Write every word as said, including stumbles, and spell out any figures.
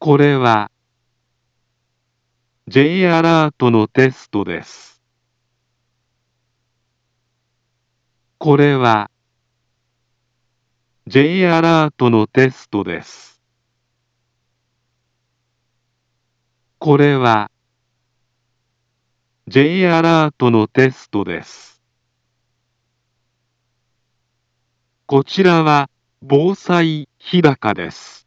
これは J アラートのテストです。これは J アラートのテストです。これは J アラートのテストです。こちらは防災日高です。